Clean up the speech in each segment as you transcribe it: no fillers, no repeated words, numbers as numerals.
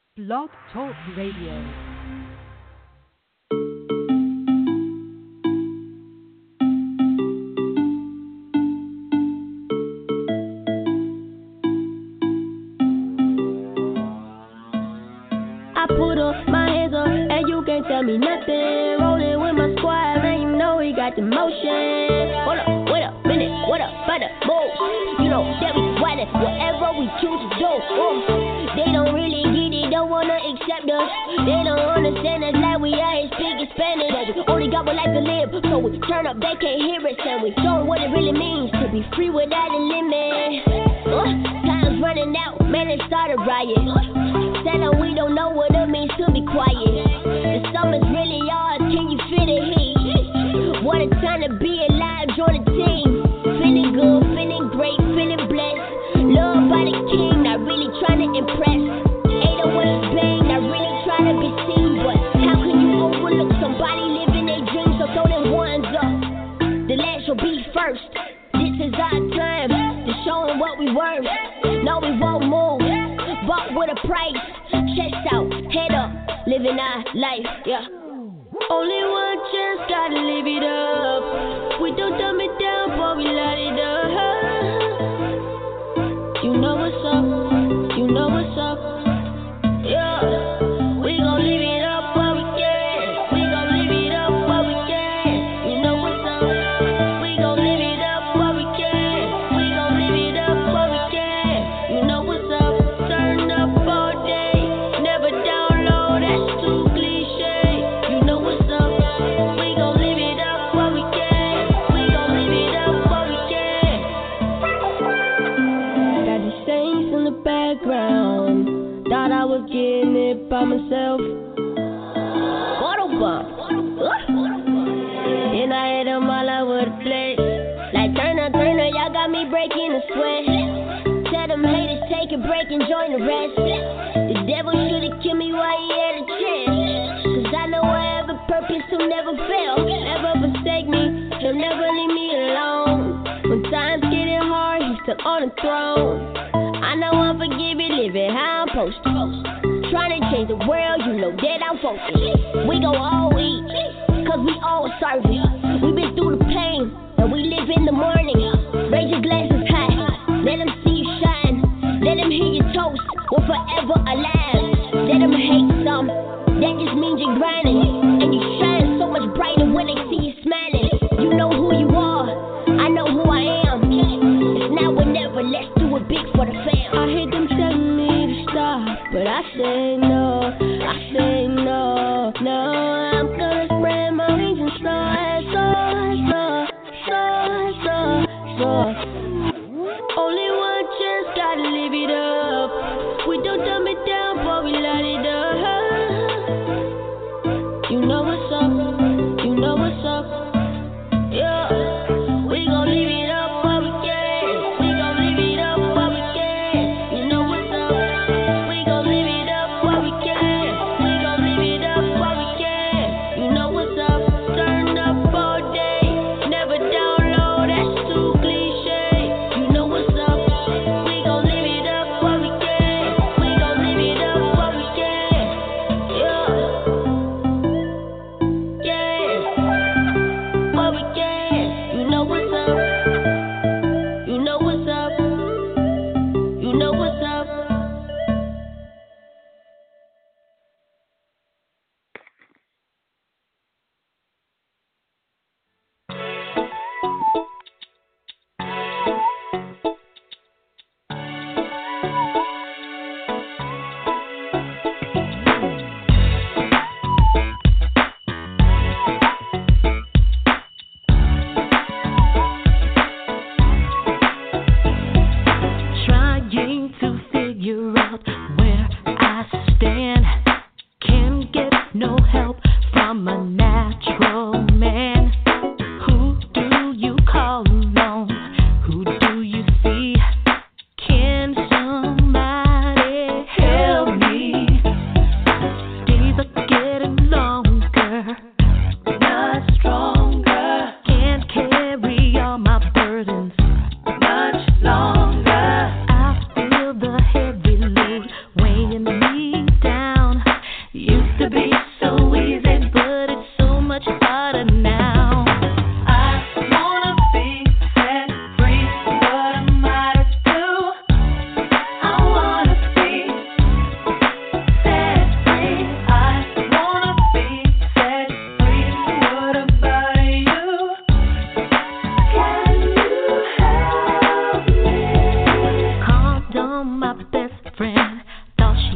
Blog Talk Radio. Tell me nothing, rolling with my squad, man, you know we got the motion. Hold up, wait a minute, what up, by the moves? You know that we wildin', whatever we choose to do. They don't really get it, don't wanna accept us. They don't understand us like we out here speaking Spanish. But we only got one life to live, so we turn up, they can't hear us. And we show what it really means to be free without a limit. Time's running out, man, it started riot. Tell them we don't know what it means to be quiet. The summer's really ours, can you feel the heat? What a time to be alive, join the team. Feeling good, feeling great, feeling blessed. Loved by the king, not really trying to impress. 808 bang, not really trying to be seen. But how can you overlook somebody living their dreams? So throw them ones up, the last will be first. This is our time to show them what we worth. No, we won't move, but with a price. Chest out, head up, living our life, yeah. Only one chance, gotta live it up. We don't dumb it down, but we light it up. You know what's up, you know what's up, yeah. We gon' live it up while we can. We gon' live it up while we can. You know what's up. We gon' live it up while we can. We gon' live it up while we can. You know what's up. Turn up all day, never down low. That's too cliche. You know what's up. We gon' live it up while we can. We gon' live it up while we can. Got the saints in the background. Thought I was getting it by myself. Autobomb. Then I hit them all over the place. Like Turner, y'all got me breaking the sweat. Tell them haters take a break and join the rest. The devil should've killed me while he had a chance. Cause I know I have a purpose to never fail. Never forsake me, he'll never leave me alone. When times getting hard, he's still on the throne. I know I'm forgiving, living how I'm supposed to. Trying to change the world, you know that I'm focused. We go all eat, cause we all service. We been through the pain, and we live in the morning. Raise your glasses high, let them see you shine. Let them hear your toast, we're forever alive. Let them hate some, that just means you're grinding. And you shine so much brighter when they see you smiling. You know who you are, I know who I am. It's now or never, let's do it big for the fam. I hear them telling me to stop, but I say no, no. I'm gonna spread my wings and soar. Only one chance, gotta live it up. We don't dumb it down, but we light it up. You know what's up, you know what's up, yeah. We gon' live it up while we can. We gon' live it up while we can. You know what's up. We gon' live it up while we can. We gon' live it up while we can. You know what's up. Turn up all day, never down low. That's too cliche. You know what's up. We gon' live it up while we can. We gon' live it up while we can. Yeah, yeah. While we can. You know what's up. You know what's up. You know what's up. Trying to figure out where I stand. Can't get no help from a natural man. Who do you call on? Who do you see? Can somebody help me? Days are getting longer, not stronger. Can't carry all my burdens much longer. I feel the heavy load weighing me down.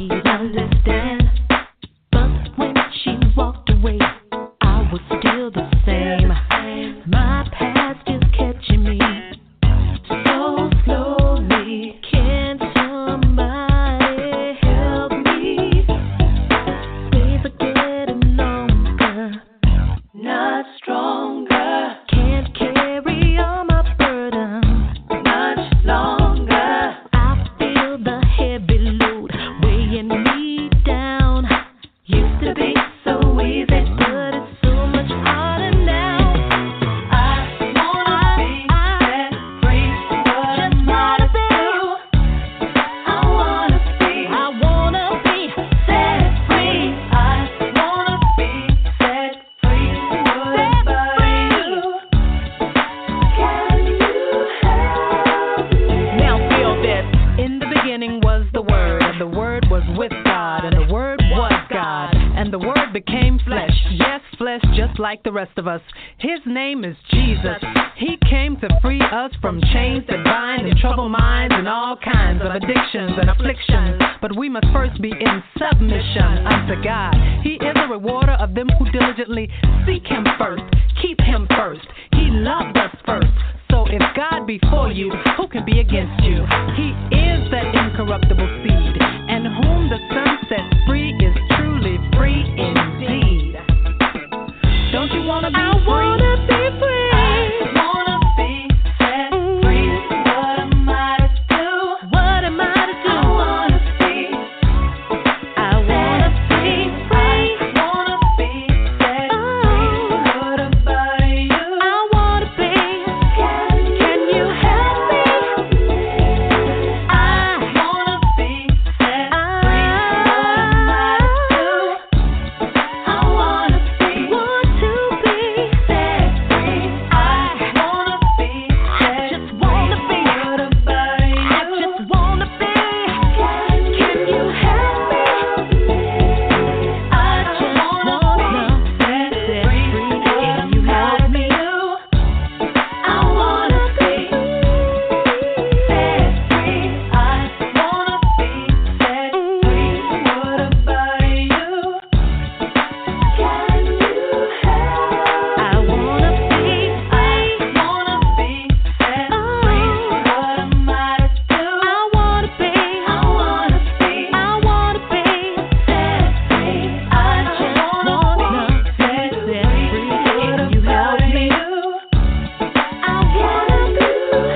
she'd understand. But when she walked away, I was still the same. My past is catching me so slowly. Can somebody help me? Days are getting longer, not stronger. Can't carry all my burden much longer. I feel the heavy load weighing me down. Used to be so easy, but it's so much harder now. I wanna be set free, but I'm not a fool. I wanna be set free. I wanna be set free. What about you? Can you help me? Now feel this. In the beginning was the Word, and the Word was with God, and the Word was God, and the Word became flesh. Yes, flesh just like the rest of us. His name is Jesus. He came to free us from chains that bind and trouble minds and all kinds of addictions and afflictions. But we must first be in submission unto God. He is a rewarder of them who diligently seek Him first. Keep Him first. He loved us first. So if God be for you, who can be against you? He is that incorruptible seed, and whom the Son sets free is truly free indeed. Don't you wanna be free? I wanna be free. I wanna be set free. What am I to do? What am I to do? I wanna be free. I wanna be set free. What about you? I wanna be. Can you help me? I wanna be set free. What am I to do? I wanna be. Want to be set free. I wanna be set. I just wanna be. What about you? I just wanna be. Can you help me? I just wanna be set free. Can you help me? I wanna be set free. I wanna be set free. What about you? Can you help? I wanna be set free. What am I to do? I wanna be set free. I just wanna be set free. Can you help me? I wanna be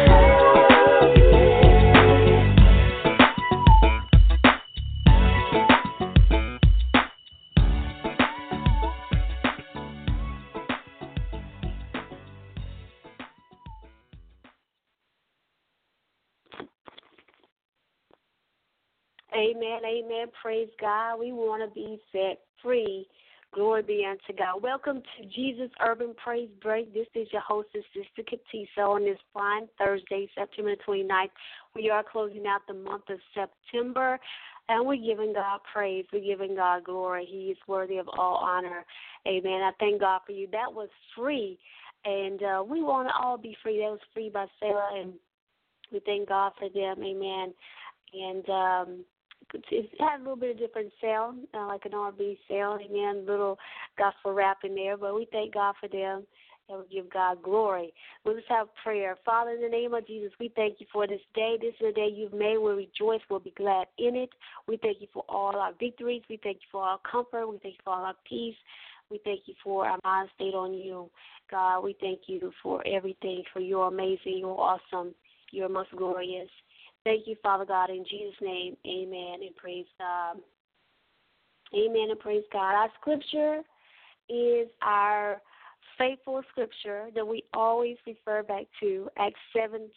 Amen, amen. Praise God. We want to be set free. Glory be unto God. Welcome to Jesus Urban Praise Break. This is your hostess, Sister Katisa, on this fine Thursday, September 29th. We are closing out the month of September, and we're giving God praise. We're giving God glory. He is worthy of all honor. Amen. I thank God for you. That was free, and we want to all be free. That was free by Sarah, and we thank God for them. Amen. And it had a little bit of different sound, like an R&B sound, amen, little gospel rap in there, but we thank God for them, and we give God glory. We'll just have prayer. Father, in the name of Jesus, we thank you for this day. This is the day you've made. We'll rejoice. We'll be glad in it. We thank you for all our victories. We thank you for our comfort. We thank you for all our peace. We thank you for our mind state on you. God, we thank you for everything, for you're amazing, you're awesome, you're most glorious. Thank you, Father God, in Jesus' name, amen, and praise God. Amen and praise God. Our scripture is our faithful scripture that we always refer back to, Acts 17.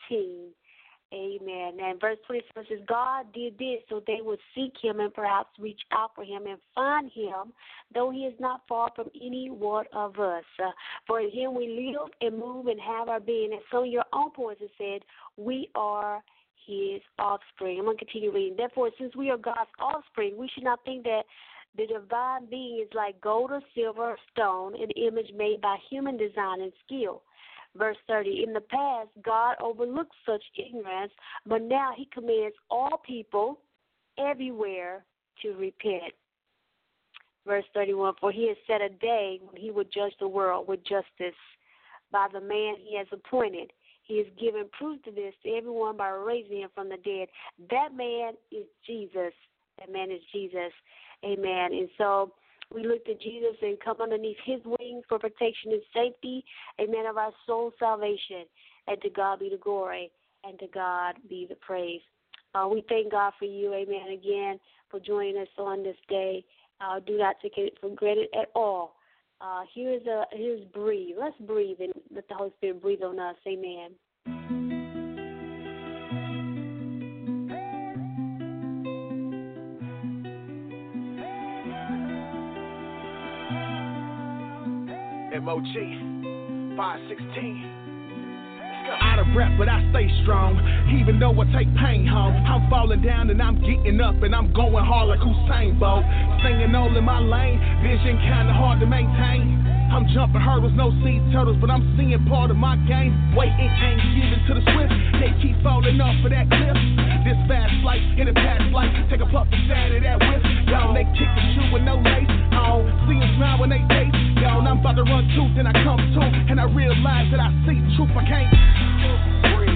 Amen. And verse 27 says, God did this so they would seek him and perhaps reach out for him and find him, though he is not far from any one of us. For in him we live and move and have our being. And so in your own points it said, we are his offspring. I'm going to continue reading. Therefore, since we are God's offspring, we should not think that the divine being is like gold or silver or stone, an image made by human design and skill. Verse 30, in the past, God overlooked such ignorance, but now he commands all people everywhere to repent. Verse 31, for he has set a day when he would judge the world with justice by the man he has appointed. He has given proof to this to everyone by raising him from the dead. That man is Jesus. That man is Jesus. Amen. And so we look to Jesus and come underneath his wings for protection and safety. Amen. Of our soul salvation. And to God be the glory. And to God be the praise. We thank God for you. Amen. Again, for joining us on this day. Do not take it for granted at all. Here's breathe. Let's breathe and let the Holy Spirit breathe on us. Amen. MOG 516. Out of breath, but I stay strong. Even though I take pain home, I'm falling down and I'm getting up and I'm going hard like Usain Bolt. Singing all in my lane, vision kinda hard to maintain. I'm jumping hurdles, no sea turtles, but I'm seeing part of my game. Wait, it ain't given to the swift. They keep falling off of that cliff. This fast flight, in a past life, take a puff inside of that whip. Down, they kick the shoe with no lace on. See them smile when they taste. Down, I'm about to run tooth, then I come to, and I realize that I see the truth. I can't breathe.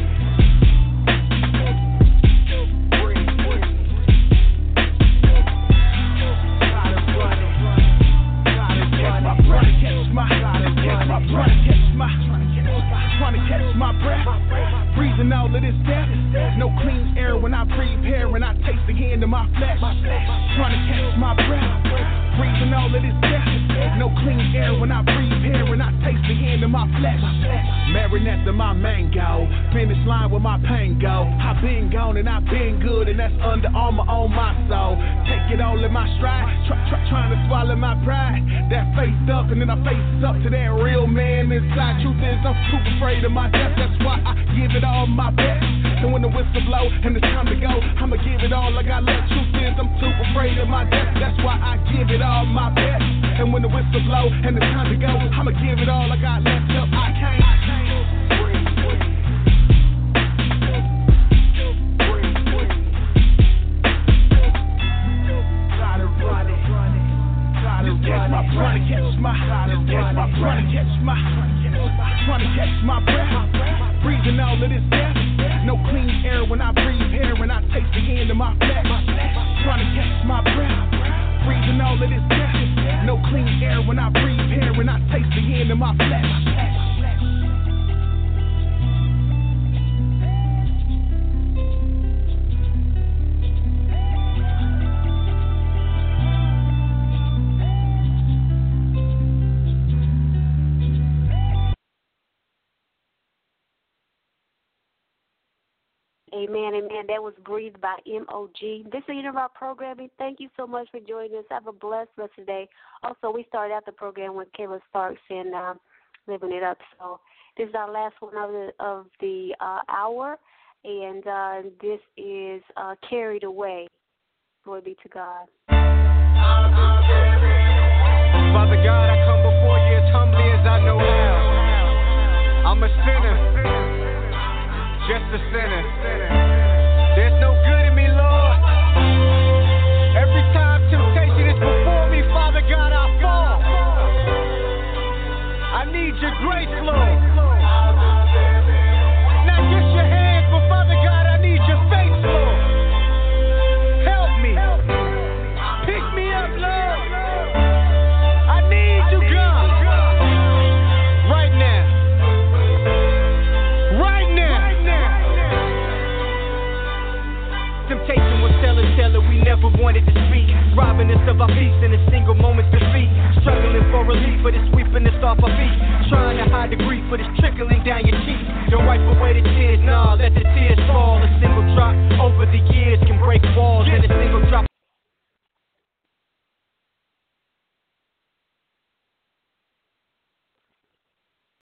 Trying to catch my breath, breathing all of this death. No clean air when I breathe here, and I taste the hand of my flesh. Trying to catch my breath, breathing all of this death. No clean air when I breathe here, and I taste the hand of my flesh. Marinette to my mango, finish line with my pain go. I've been gone and I've been good, and that's Under Armour on my soul. Take it all in my stride, trying to swallow my pride. That face up, and then I face up to that real man inside. Truth is, I'm too afraid of my death. That's why I give it all my best. And when the whistle blow and it's time to go, I'ma give it all I got left. Truth is, I'm too afraid of my death. That's why I give it all my best. And when the whistle blow and it's time to go, I'ma give it all I got left. Till I can't. Trying to catch my breath, breathing all of this death. No clean air when I breathe here, and I taste the hand of my flesh. Trying to catch my breath, breathing all of this death. No clean air when I breathe here, and I taste the hand of my flesh. Amen, amen. That was breathed by MOG. This is the end of our programming. Thank you so much for joining us. Have a blessed rest of the day. Also, we started out the program with Kayla Starks and Living It Up. So this is our last one of the hour, and this is Carried Away. Glory be to God. Father God, I come before you as humbly as I know how. I'm a sinner. Just a sinner. There's no good in me, Lord. Every time temptation is before me, Father God, I fall. I need your grace, Lord. Not just your hands, but Father God, I need your face, Lord. Help me. Pick me up, Lord. I need you, God. Right now. Temptation was teller, we never wanted to speak. Robbing us of our peace and